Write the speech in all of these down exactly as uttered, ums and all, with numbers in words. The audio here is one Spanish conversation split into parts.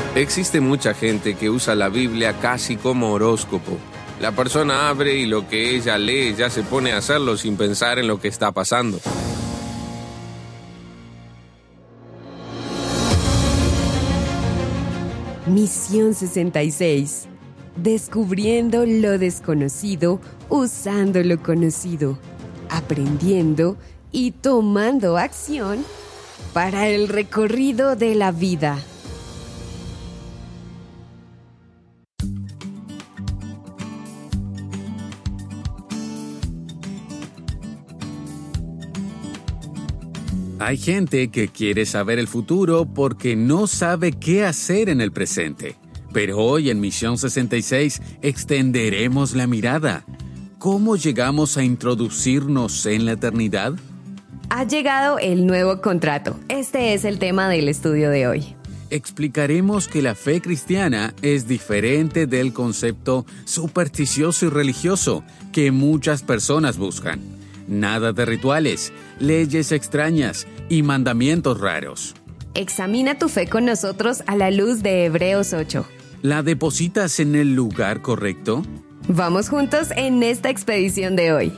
Existe mucha gente que usa la Biblia casi como horóscopo. La persona abre y lo que ella lee ya se pone a hacerlo sin pensar en lo que está pasando. Misión sesenta y seis. Descubriendo lo desconocido, usando lo conocido, aprendiendo y tomando acción para el recorrido de la vida. Hay gente que quiere saber el futuro porque no sabe qué hacer en el presente. Pero hoy en Misión sesenta y seis extenderemos la mirada. ¿Cómo llegamos a introducirnos en la eternidad? Ha llegado el nuevo contrato. Este es el tema del estudio de hoy. Explicaremos que la fe cristiana es diferente del concepto supersticioso y religioso que muchas personas buscan. Nada de rituales, leyes extrañas y mandamientos raros. Examina tu fe con nosotros a la luz de Hebreos ocho. ¿La depositas en el lugar correcto? Vamos juntos en esta expedición de hoy.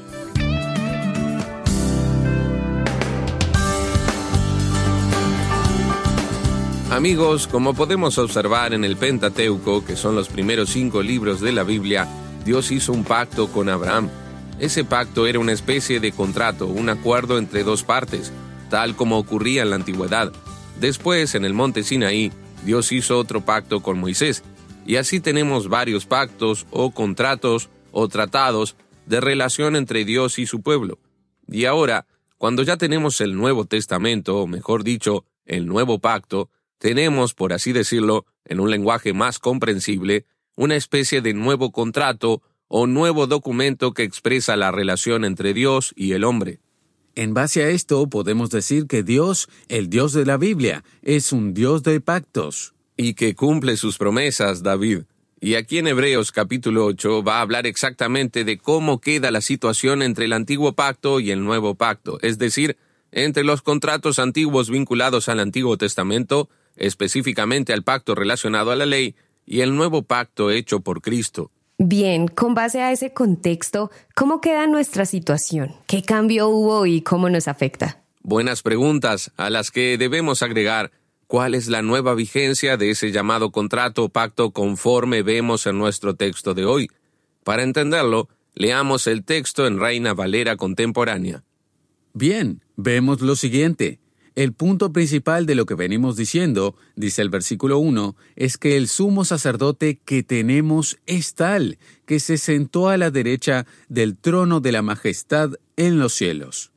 Amigos, como podemos observar en el Pentateuco, que son los primeros cinco libros de la Biblia, Dios hizo un pacto con Abraham. Ese pacto era una especie de contrato, un acuerdo entre dos partes, tal como ocurría en la antigüedad. Después, en el monte Sinaí, Dios hizo otro pacto con Moisés, y así tenemos varios pactos o contratos o tratados de relación entre Dios y su pueblo. Y ahora, cuando ya tenemos el Nuevo Testamento, o mejor dicho, el Nuevo Pacto, tenemos, por así decirlo, en un lenguaje más comprensible, una especie de nuevo contrato o nuevo documento que expresa la relación entre Dios y el hombre. En base a esto, podemos decir que Dios, el Dios de la Biblia, es un Dios de pactos. Y que cumple sus promesas, David. Y aquí en Hebreos capítulo ocho va a hablar exactamente de cómo queda la situación entre el antiguo pacto y el nuevo pacto, es decir, entre los contratos antiguos vinculados al Antiguo Testamento, específicamente al pacto relacionado a la ley, y el nuevo pacto hecho por Cristo. Bien, con base a ese contexto, ¿cómo queda nuestra situación? ¿Qué cambio hubo y cómo nos afecta? Buenas preguntas, a las que debemos agregar, ¿cuál es la nueva vigencia de ese llamado contrato o pacto conforme vemos en nuestro texto de hoy? Para entenderlo, leamos el texto en Reina Valera contemporánea. Bien, vemos lo siguiente. El punto principal de lo que venimos diciendo, dice el versículo uno, es que el sumo sacerdote que tenemos es tal, que se sentó a la derecha del trono de la majestad en los cielos.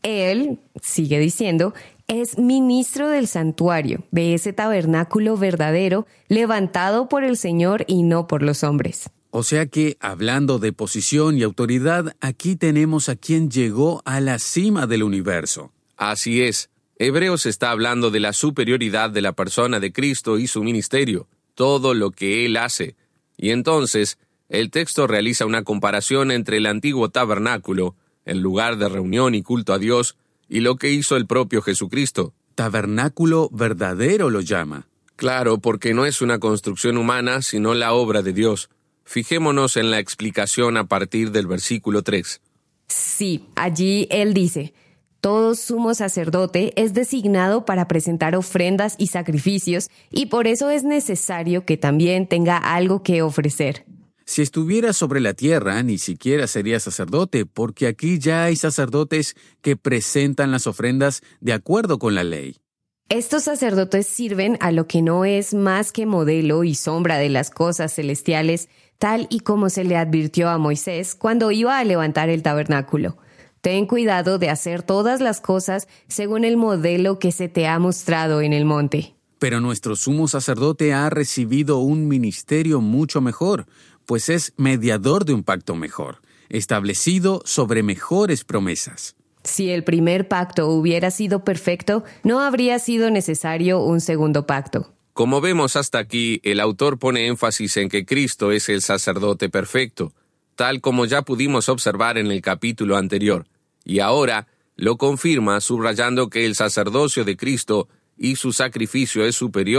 Él, sigue diciendo, es ministro del santuario, de ese tabernáculo verdadero, levantado por el Señor y no por los hombres. O sea que, hablando de posición y autoridad, aquí tenemos a quien llegó a la cima del universo. Así es. Hebreos está hablando de la superioridad de la persona de Cristo y su ministerio, todo lo que Él hace. Y entonces, el texto realiza una comparación entre el antiguo tabernáculo, el lugar de reunión y culto a Dios, y lo que hizo el propio Jesucristo. Tabernáculo verdadero lo llama. Claro, porque no es una construcción humana, sino la obra de Dios. Fijémonos en la explicación a partir del versículo tres. Sí, allí Él dice: todo sumo sacerdote es designado para presentar ofrendas y sacrificios, y por eso es necesario que también tenga algo que ofrecer. Si estuviera sobre la tierra, ni siquiera sería sacerdote, porque aquí ya hay sacerdotes que presentan las ofrendas de acuerdo con la ley. Estos sacerdotes sirven a lo que no es más que modelo y sombra de las cosas celestiales, tal y como se le advirtió a Moisés cuando iba a levantar el tabernáculo. Ten cuidado de hacer todas las cosas según el modelo que se te ha mostrado en el monte. Pero nuestro sumo sacerdote ha recibido un ministerio mucho mejor, pues es mediador de un pacto mejor, establecido sobre mejores promesas. Si el primer pacto hubiera sido perfecto, no habría sido necesario un segundo pacto. Como vemos hasta aquí, el autor pone énfasis en que Cristo es el sacerdote perfecto, tal como ya pudimos observar en el capítulo anterior, y ahora lo confirma subrayando que el sacerdocio de Cristo y su sacrificio es superior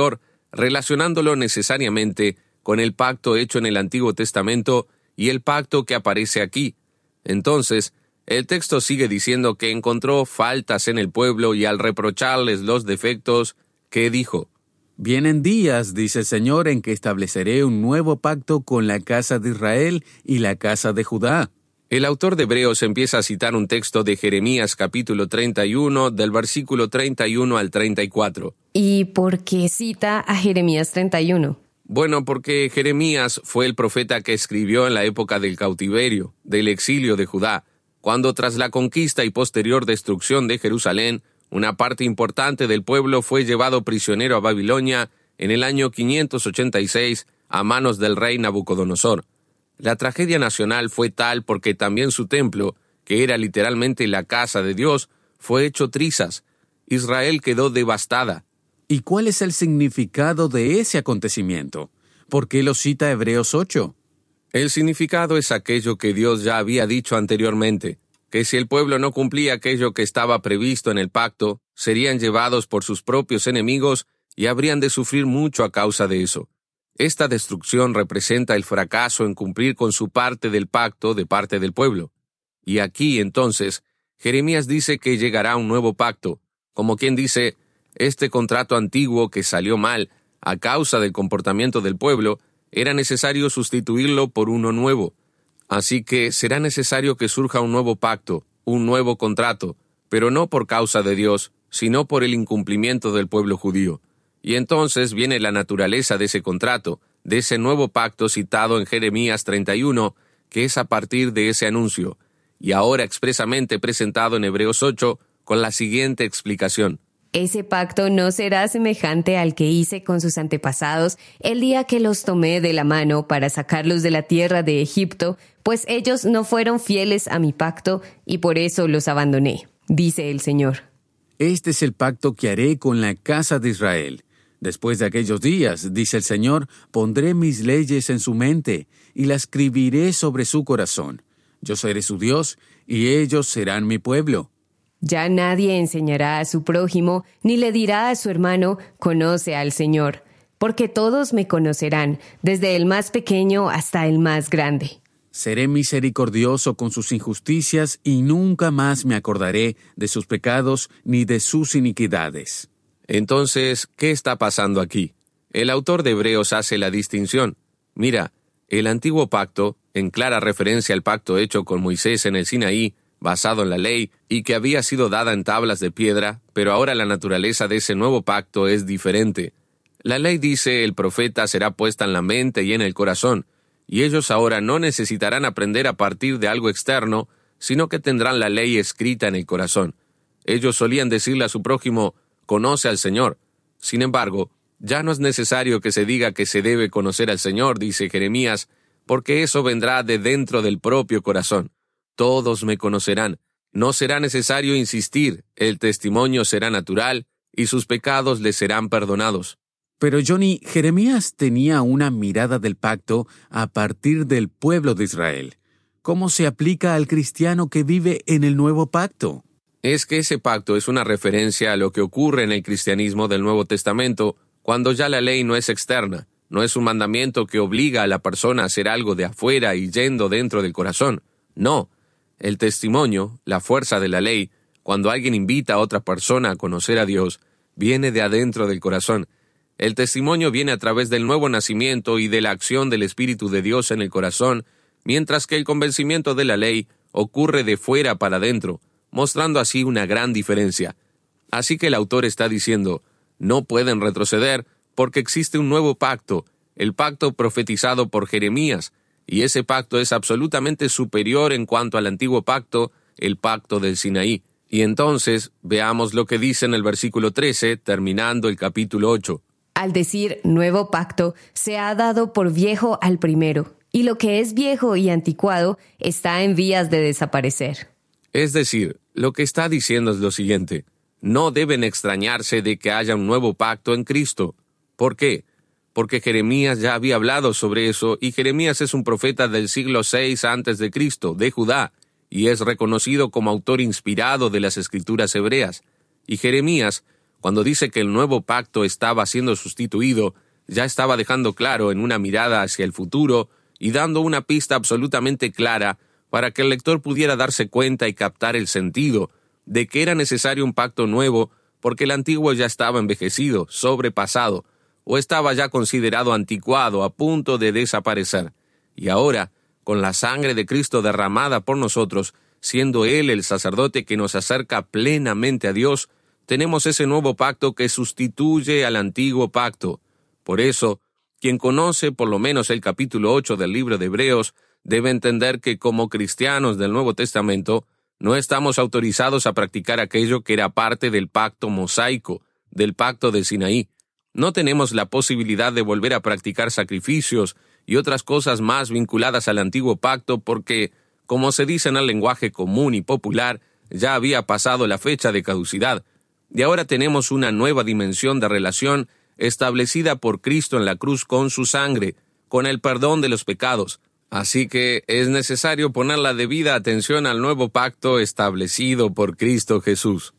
relacionándolo necesariamente con el pacto hecho en el Antiguo Testamento y el pacto que aparece aquí. Entonces, el texto sigue diciendo que encontró faltas en el pueblo y al reprocharles los defectos, ¿qué dijo? Vienen días, dice el Señor, en que estableceré un nuevo pacto con la casa de Israel y la casa de Judá. El autor de Hebreos empieza a citar un texto de Jeremías capítulo treinta y uno, del versículo treinta y uno al treinta y cuatro. ¿Y por qué cita a Jeremías treinta y uno? Bueno, porque Jeremías fue el profeta que escribió en la época del cautiverio, del exilio de Judá, cuando tras la conquista y posterior destrucción de Jerusalén, una parte importante del pueblo fue llevado prisionero a Babilonia en el año quinientos ochenta y seis a manos del rey Nabucodonosor. La tragedia nacional fue tal porque también su templo, que era literalmente la casa de Dios, fue hecho trizas. Israel quedó devastada. ¿Y cuál es el significado de ese acontecimiento? ¿Por qué lo cita Hebreos ocho? El significado es aquello que Dios ya había dicho anteriormente, que si el pueblo no cumplía aquello que estaba previsto en el pacto, serían llevados por sus propios enemigos y habrían de sufrir mucho a causa de eso. Esta destrucción representa el fracaso en cumplir con su parte del pacto de parte del pueblo. Y aquí, entonces, Jeremías dice que llegará un nuevo pacto, como quien dice, este contrato antiguo que salió mal a causa del comportamiento del pueblo, era necesario sustituirlo por uno nuevo. Así que será necesario que surja un nuevo pacto, un nuevo contrato, pero no por causa de Dios, sino por el incumplimiento del pueblo judío. Y entonces viene la naturaleza de ese contrato, de ese nuevo pacto citado en Jeremías treinta y uno, que es a partir de ese anuncio, y ahora expresamente presentado en Hebreos ocho, con la siguiente explicación. Ese pacto no será semejante al que hice con sus antepasados el día que los tomé de la mano para sacarlos de la tierra de Egipto, pues ellos no fueron fieles a mi pacto y por eso los abandoné, dice el Señor. Este es el pacto que haré con la casa de Israel. Después de aquellos días, dice el Señor, pondré mis leyes en su mente y las escribiré sobre su corazón. Yo seré su Dios y ellos serán mi pueblo. Ya nadie enseñará a su prójimo, ni le dirá a su hermano, conoce al Señor, porque todos me conocerán, desde el más pequeño hasta el más grande. Seré misericordioso con sus injusticias y nunca más me acordaré de sus pecados ni de sus iniquidades. Entonces, ¿qué está pasando aquí? El autor de Hebreos hace la distinción. Mira, el antiguo pacto, en clara referencia al pacto hecho con Moisés en el Sinaí, basado en la ley, y que había sido dada en tablas de piedra, pero ahora la naturaleza de ese nuevo pacto es diferente. La ley dice el profeta será puesta en la mente y en el corazón, y ellos ahora no necesitarán aprender a partir de algo externo, sino que tendrán la ley escrita en el corazón. Ellos solían decirle a su prójimo, conoce al Señor. Sin embargo, ya no es necesario que se diga que se debe conocer al Señor, dice Jeremías, porque eso vendrá de dentro del propio corazón. Todos me conocerán. No será necesario insistir, el testimonio será natural y sus pecados les serán perdonados. Pero Johnny, Jeremías tenía una mirada del pacto a partir del pueblo de Israel. ¿Cómo se aplica al cristiano que vive en el nuevo pacto? Es que ese pacto es una referencia a lo que ocurre en el cristianismo del Nuevo Testamento, cuando ya la ley no es externa, no es un mandamiento que obliga a la persona a hacer algo de afuera y yendo dentro del corazón. No. El testimonio, la fuerza de la ley, cuando alguien invita a otra persona a conocer a Dios, viene de adentro del corazón. El testimonio viene a través del nuevo nacimiento y de la acción del Espíritu de Dios en el corazón, mientras que el convencimiento de la ley ocurre de fuera para adentro, mostrando así una gran diferencia. Así que el autor está diciendo, no pueden retroceder porque existe un nuevo pacto, el pacto profetizado por Jeremías, y ese pacto es absolutamente superior en cuanto al antiguo pacto, el pacto del Sinaí. Y entonces, veamos lo que dice en el versículo trece, terminando el capítulo ocho. Al decir nuevo pacto, se ha dado por viejo al primero, y lo que es viejo y anticuado está en vías de desaparecer. Es decir, lo que está diciendo es lo siguiente, no deben extrañarse de que haya un nuevo pacto en Cristo. ¿Por qué? Porque Jeremías ya había hablado sobre eso, y Jeremías es un profeta del siglo seis antes de Cristo, de Judá, y es reconocido como autor inspirado de las Escrituras hebreas. Y Jeremías, Cuando dice que el nuevo pacto estaba siendo sustituido, ya estaba dejando claro en una mirada hacia el futuro y dando una pista absolutamente clara para que el lector pudiera darse cuenta y captar el sentido de que era necesario un pacto nuevo porque el antiguo ya estaba envejecido, sobrepasado, o estaba ya considerado anticuado, a punto de desaparecer. Y ahora, con la sangre de Cristo derramada por nosotros, siendo Él el sacerdote que nos acerca plenamente a Dios, tenemos ese nuevo pacto que sustituye al antiguo pacto. Por eso, quien conoce por lo menos el capítulo ocho del libro de Hebreos, debe entender que como cristianos del Nuevo Testamento, no estamos autorizados a practicar aquello que era parte del pacto mosaico, del pacto de Sinaí. No tenemos la posibilidad de volver a practicar sacrificios y otras cosas más vinculadas al antiguo pacto porque, como se dice en el lenguaje común y popular, ya había pasado la fecha de caducidad, y ahora tenemos una nueva dimensión de relación establecida por Cristo en la cruz con su sangre, con el perdón de los pecados. Así que es necesario poner la debida atención al nuevo pacto establecido por Cristo Jesús.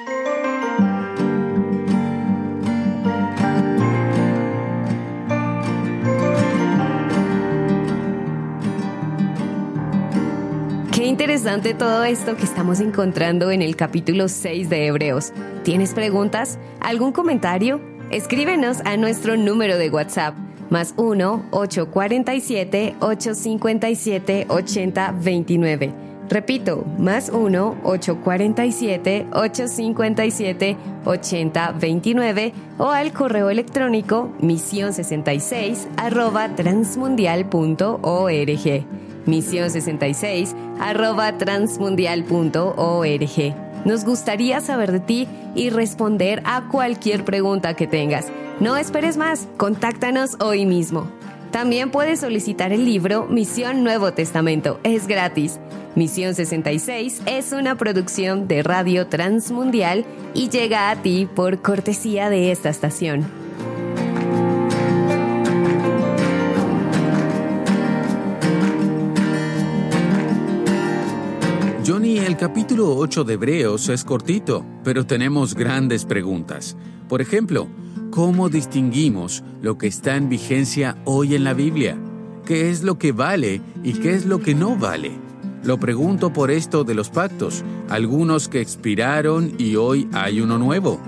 Qué interesante todo esto que estamos encontrando en el capítulo seis de Hebreos. ¿Tienes preguntas? ¿Algún comentario? Escríbenos a nuestro número de WhatsApp, más uno ocho cuatro siete, ocho cinco siete, ocho cero dos nueve. Repito, más uno ocho cuatro siete, ocho cinco siete, ocho cero dos nueve o al correo electrónico misión sesenta y seis arroba transmundial punto org. misión sesenta y seis arroba transmundial punto org. Nos gustaría saber de ti y responder a cualquier pregunta que tengas. No esperes más, contáctanos hoy mismo. También puedes solicitar el libro Misión Nuevo Testamento, es gratis. Misión sesenta y seis es una producción de Radio Transmundial y llega a ti por cortesía de esta estación. Johnny, el capítulo ocho de Hebreos es cortito, pero tenemos grandes preguntas. Por ejemplo, ¿cómo distinguimos lo que está en vigencia hoy en la Biblia? ¿Qué es lo que vale y qué es lo que no vale? Lo pregunto por esto de los pactos, algunos que expiraron y hoy hay uno nuevo.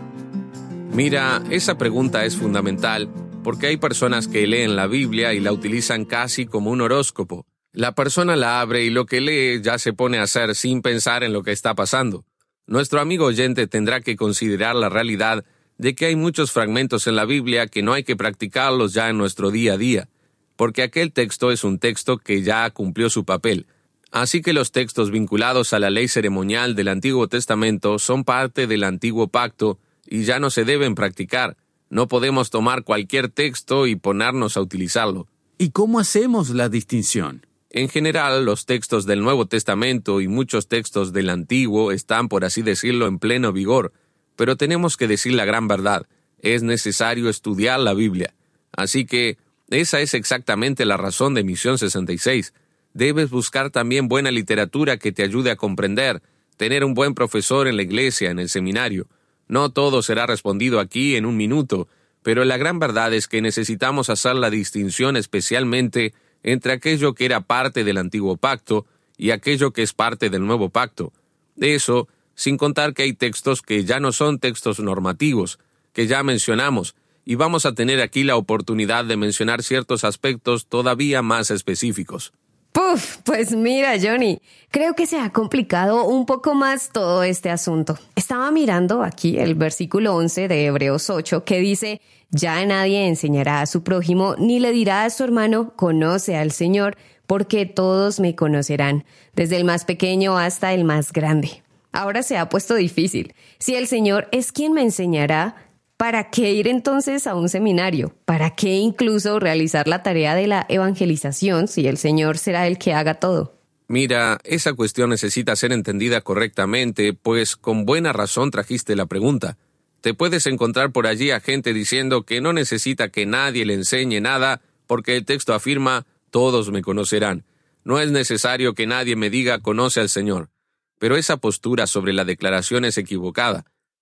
Mira, esa pregunta es fundamental porque hay personas que leen la Biblia y la utilizan casi como un horóscopo. La persona la abre y lo que lee ya se pone a hacer sin pensar en lo que está pasando. Nuestro amigo oyente tendrá que considerar la realidad de que hay muchos fragmentos en la Biblia que no hay que practicarlos ya en nuestro día a día, porque aquel texto es un texto que ya cumplió su papel. Así que los textos vinculados a la ley ceremonial del Antiguo Testamento son parte del Antiguo Pacto y ya no se deben practicar. No podemos tomar cualquier texto y ponernos a utilizarlo. ¿Y cómo hacemos la distinción? En general, los textos del Nuevo Testamento y muchos textos del Antiguo están, por así decirlo, en pleno vigor, pero tenemos que decir la gran verdad. Es necesario estudiar la Biblia. Así que esa es exactamente la razón de Misión sesenta y seis. Debes buscar también buena literatura que te ayude a comprender, tener un buen profesor en la iglesia, en el seminario. No todo será respondido aquí en un minuto, pero la gran verdad es que necesitamos hacer la distinción especialmente entre aquello que era parte del Antiguo Pacto y aquello que es parte del Nuevo Pacto. De eso, sin contar que hay textos que ya no son textos normativos, que ya mencionamos, y vamos a tener aquí la oportunidad de mencionar ciertos aspectos todavía más específicos. Puf, pues mira, Johnny, creo que se ha complicado un poco más todo este asunto. Estaba mirando aquí el versículo once de Hebreos ocho que dice: ya nadie enseñará a su prójimo ni le dirá a su hermano, conoce al Señor, porque todos me conocerán, desde el más pequeño hasta el más grande. Ahora se ha puesto difícil. Si el Señor es quien me enseñará, ¿para qué ir entonces a un seminario? ¿Para qué incluso realizar la tarea de la evangelización si el Señor será el que haga todo? Mira, esa cuestión necesita ser entendida correctamente, pues con buena razón trajiste la pregunta. Te puedes encontrar por allí a gente diciendo que no necesita que nadie le enseñe nada porque el texto afirma, todos me conocerán. No es necesario que nadie me diga, conoce al Señor. Pero esa postura sobre la declaración es equivocada.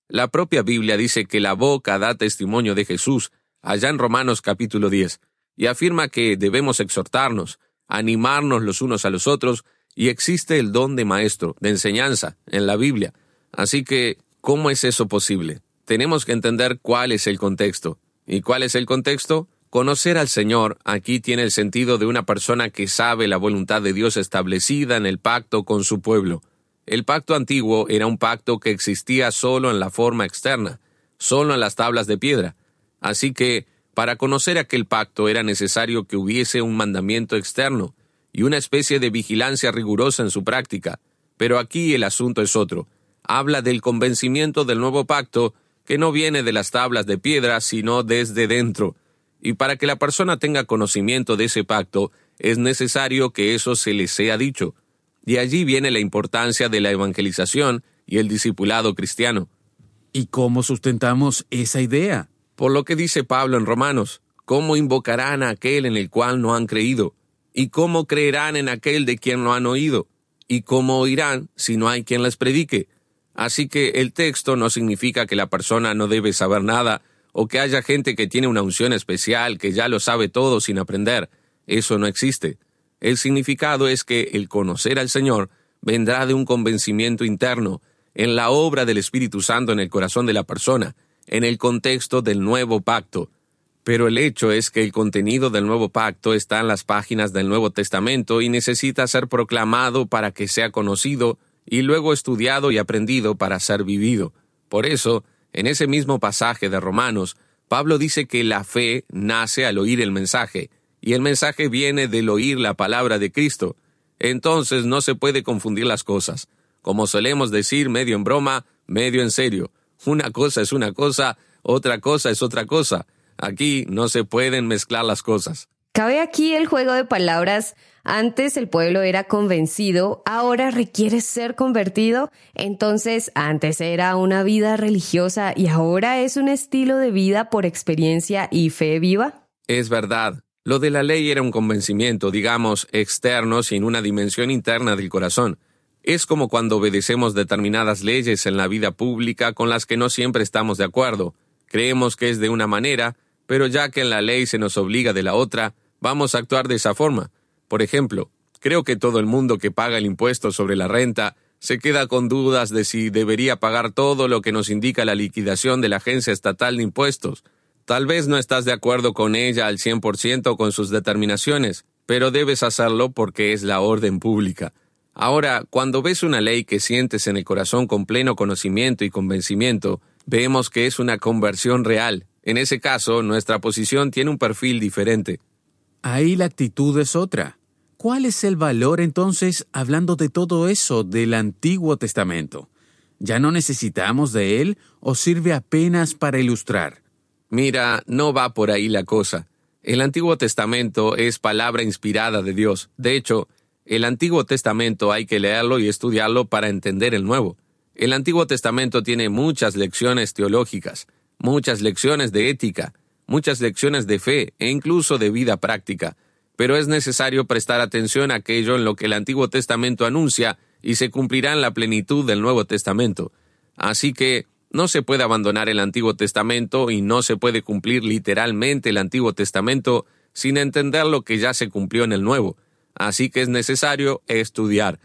La propia Biblia dice que la boca da testimonio de Jesús, allá en Romanos capítulo diez, y afirma que debemos exhortarnos, animarnos los unos a los otros, y existe el don de maestro, de enseñanza, en la Biblia. Así que, ¿cómo es eso posible? Tenemos que entender cuál es el contexto. ¿Y cuál es el contexto? Conocer al Señor aquí tiene el sentido de una persona que sabe la voluntad de Dios establecida en el pacto con su pueblo. El pacto antiguo era un pacto que existía solo en la forma externa, solo en las tablas de piedra. Así que, para conocer aquel pacto era necesario que hubiese un mandamiento externo y una especie de vigilancia rigurosa en su práctica. Pero aquí el asunto es otro. Habla del convencimiento del nuevo pacto que no viene de las tablas de piedra, sino desde dentro. Y para que la persona tenga conocimiento de ese pacto, es necesario que eso se le sea dicho. Y allí viene la importancia de la evangelización y el discipulado cristiano. ¿Y cómo sustentamos esa idea? Por lo que dice Pablo en Romanos, ¿cómo invocarán a aquel en el cual no han creído? ¿Y cómo creerán en aquel de quien no han oído? ¿Y cómo oirán si no hay quien les predique? Así que el texto no significa que la persona no debe saber nada, o que haya gente que tiene una unción especial, que ya lo sabe todo sin aprender. Eso no existe. El significado es que el conocer al Señor vendrá de un convencimiento interno, en la obra del Espíritu Santo en el corazón de la persona, en el contexto del nuevo pacto. Pero el hecho es que el contenido del nuevo pacto está en las páginas del Nuevo Testamento y necesita ser proclamado para que sea conocido y luego estudiado y aprendido para ser vivido. Por eso, en ese mismo pasaje de Romanos, Pablo dice que la fe nace al oír el mensaje, y el mensaje viene del oír la palabra de Cristo. Entonces no se puede confundir las cosas. Como solemos decir medio en broma, medio en serio. Una cosa es una cosa, otra cosa es otra cosa. Aquí no se pueden mezclar las cosas. Cabe aquí el juego de palabras. Antes el pueblo era convencido, ahora requiere ser convertido. Entonces, antes era una vida religiosa y ahora es un estilo de vida por experiencia y fe viva. Es verdad. Lo de la ley era un convencimiento, digamos, externo, sin una dimensión interna del corazón. Es como cuando obedecemos determinadas leyes en la vida pública con las que no siempre estamos de acuerdo. Creemos que es de una manera, pero ya que en la ley se nos obliga de la otra, vamos a actuar de esa forma. Por ejemplo, creo que todo el mundo que paga el impuesto sobre la renta se queda con dudas de si debería pagar todo lo que nos indica la liquidación de la Agencia Estatal de Impuestos. Tal vez no estás de acuerdo con ella al cien por ciento con sus determinaciones, pero debes hacerlo porque es la orden pública. Ahora, cuando ves una ley que sientes en el corazón con pleno conocimiento y convencimiento, vemos que es una conversión real. En ese caso, nuestra posición tiene un perfil diferente. Ahí la actitud es otra. ¿Cuál es el valor entonces, hablando de todo eso del Antiguo Testamento? ¿Ya no necesitamos de él o sirve apenas para ilustrar? Mira, no va por ahí la cosa. El Antiguo Testamento es palabra inspirada de Dios. De hecho, el Antiguo Testamento hay que leerlo y estudiarlo para entender el Nuevo. El Antiguo Testamento tiene muchas lecciones teológicas, muchas lecciones de ética, muchas lecciones de fe e incluso de vida práctica. Pero es necesario prestar atención a aquello en lo que el Antiguo Testamento anuncia y se cumplirá en la plenitud del Nuevo Testamento. Así que no se puede abandonar el Antiguo Testamento y no se puede cumplir literalmente el Antiguo Testamento sin entender lo que ya se cumplió en el Nuevo. Así que es necesario estudiar.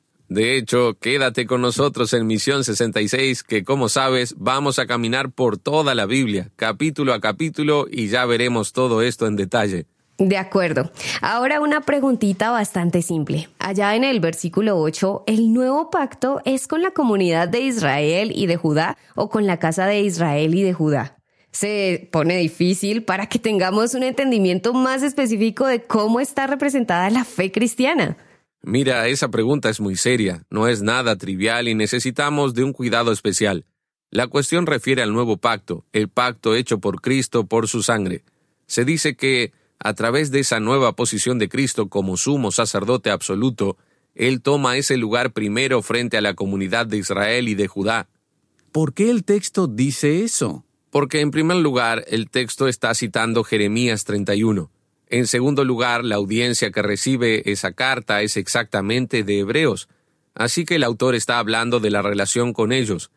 De hecho, quédate con nosotros en Misión sesenta y seis, que como sabes, vamos a caminar por toda la Biblia, capítulo a capítulo, y ya veremos todo esto en detalle. De acuerdo. Ahora una preguntita bastante simple. Allá en el versículo ocho, ¿el nuevo pacto es con la comunidad de Israel y de Judá o con la casa de Israel y de Judá? Se pone difícil para que tengamos un entendimiento más específico de cómo está representada la fe cristiana. Mira, esa pregunta es muy seria, no es nada trivial y necesitamos de un cuidado especial. La cuestión refiere al nuevo pacto, el pacto hecho por Cristo por su sangre. Se dice que, a través de esa nueva posición de Cristo como sumo sacerdote absoluto, Él toma ese lugar primero frente a la comunidad de Israel y de Judá. ¿Por qué el texto dice eso? Porque en primer lugar, el texto está citando Jeremías treinta y uno. En segundo lugar, la audiencia que recibe esa carta es exactamente de hebreos. Así que el autor está hablando de la relación con ellos.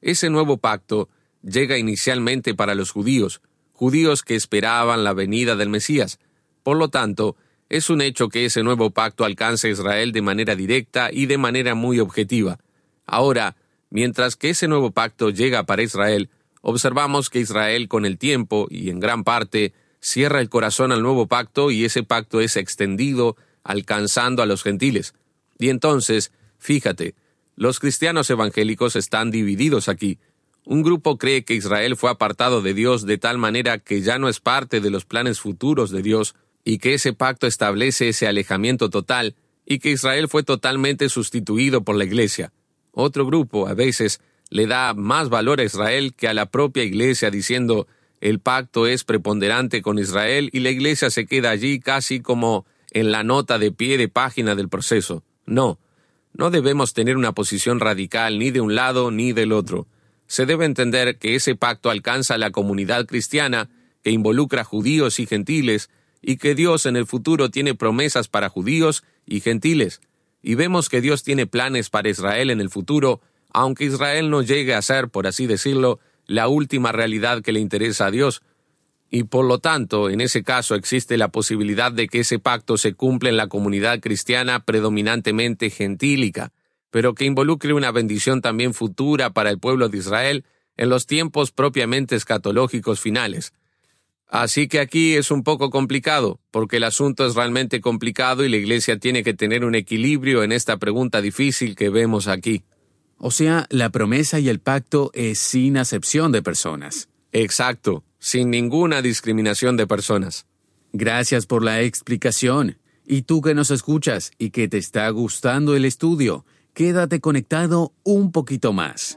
Ese nuevo pacto llega inicialmente para los judíos, judíos que esperaban la venida del Mesías. Por lo tanto, es un hecho que ese nuevo pacto alcanza a Israel de manera directa y de manera muy objetiva. Ahora, mientras que ese nuevo pacto llega para Israel, observamos que Israel con el tiempo, y en gran parte, cierra el corazón al nuevo pacto y ese pacto es extendido, alcanzando a los gentiles. Y entonces, fíjate, los cristianos evangélicos están divididos aquí. Un grupo cree que Israel fue apartado de Dios de tal manera que ya no es parte de los planes futuros de Dios, y que ese pacto establece ese alejamiento total, y que Israel fue totalmente sustituido por la iglesia. Otro grupo, a veces, le da más valor a Israel que a la propia iglesia, diciendo, el pacto es preponderante con Israel y la iglesia se queda allí casi como en la nota de pie de página del proceso. No, no debemos tener una posición radical ni de un lado ni del otro. Se debe entender que ese pacto alcanza a la comunidad cristiana, que involucra judíos y gentiles, y que Dios en el futuro tiene promesas para judíos y gentiles. Y vemos que Dios tiene planes para Israel en el futuro, aunque Israel no llegue a ser, por así decirlo, la última realidad que le interesa a Dios. Y por lo tanto, en ese caso existe la posibilidad de que ese pacto se cumpla en la comunidad cristiana predominantemente gentílica, pero que involucre una bendición también futura para el pueblo de Israel en los tiempos propiamente escatológicos finales. Así que aquí es un poco complicado, porque el asunto es realmente complicado y la Iglesia tiene que tener un equilibrio en esta pregunta difícil que vemos aquí. O sea, la promesa y el pacto es sin acepción de personas. Exacto, sin ninguna discriminación de personas. Gracias por la explicación. Y tú que nos escuchas y que te está gustando el estudio, quédate conectado un poquito más.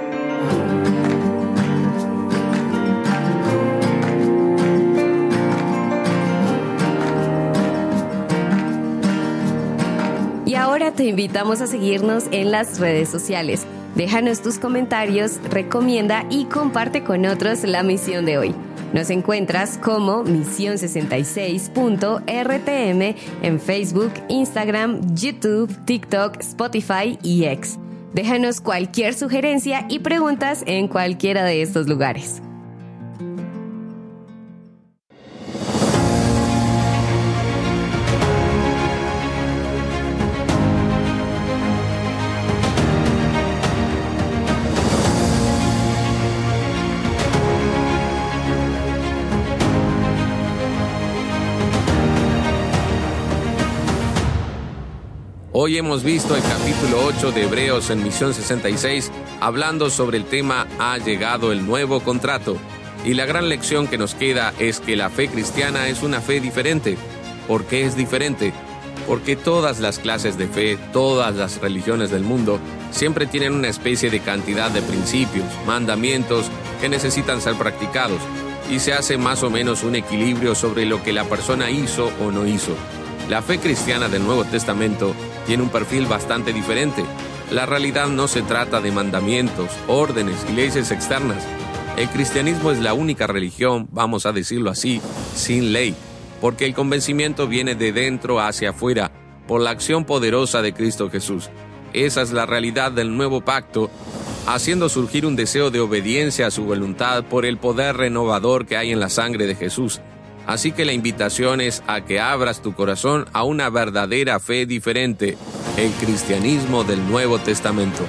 Y ahora te invitamos a seguirnos en las redes sociales. Déjanos tus comentarios, recomienda y comparte con otros la misión de hoy. Nos encuentras como misión sesenta y seis punto R T M en Facebook, Instagram, YouTube, TikTok, Spotify y X. Déjanos cualquier sugerencia y preguntas en cualquiera de estos lugares. Hoy hemos visto el capítulo ocho de Hebreos en Misión sesenta y seis, hablando sobre el tema «Ha llegado el nuevo contrato». Y la gran lección que nos queda es que la fe cristiana es una fe diferente. ¿Por qué es diferente? Porque todas las clases de fe, todas las religiones del mundo, siempre tienen una especie de cantidad de principios, mandamientos que necesitan ser practicados, y se hace más o menos un equilibrio sobre lo que la persona hizo o no hizo. La fe cristiana del Nuevo Testamento tiene un perfil bastante diferente. La realidad no se trata de mandamientos, órdenes y leyes externas. El cristianismo es la única religión, vamos a decirlo así, sin ley, porque el convencimiento viene de dentro hacia afuera, por la acción poderosa de Cristo Jesús. Esa es la realidad del nuevo pacto, haciendo surgir un deseo de obediencia a su voluntad por el poder renovador que hay en la sangre de Jesús. Así que la invitación es a que abras tu corazón a una verdadera fe diferente, el cristianismo del Nuevo Testamento.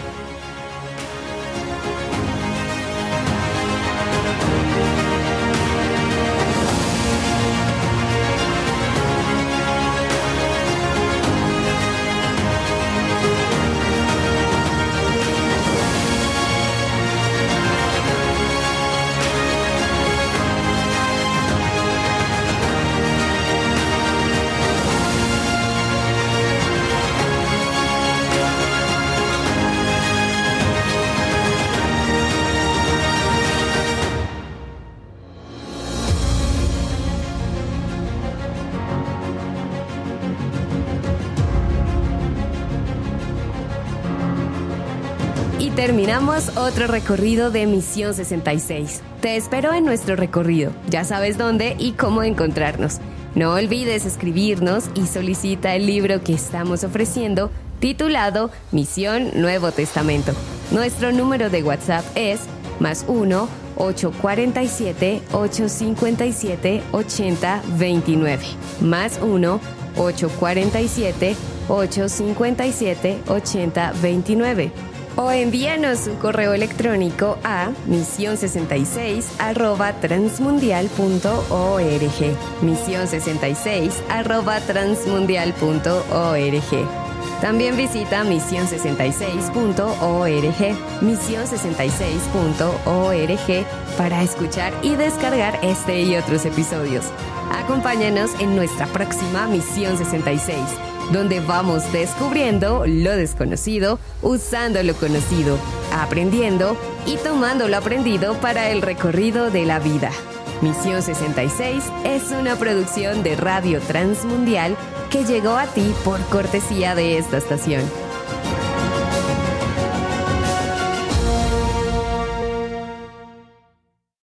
Terminamos otro recorrido de Misión sesenta y seis. Te espero en nuestro recorrido. Ya sabes dónde y cómo encontrarnos. No olvides escribirnos y solicita el libro que estamos ofreciendo, titulado Misión Nuevo Testamento. Nuestro número de WhatsApp es más uno ocho cuatro siete, ocho cinco siete, ocho cero dos nueve. Más uno ocho cuatro siete, ocho cinco siete, ocho cero dos nueve. O envíanos un correo electrónico a misión sesenta y seis arroba transmundial punto org. misión sesenta y seis arroba transmundial punto org. También visita misión sesenta y seis punto org, misión sesenta y seis punto org para escuchar y descargar este y otros episodios. Acompáñanos en nuestra próxima Misión sesenta y seis, donde vamos descubriendo lo desconocido, usando lo conocido, aprendiendo y tomando lo aprendido para el recorrido de la vida. Misión sesenta y seis es una producción de Radio Transmundial que llegó a ti por cortesía de esta estación.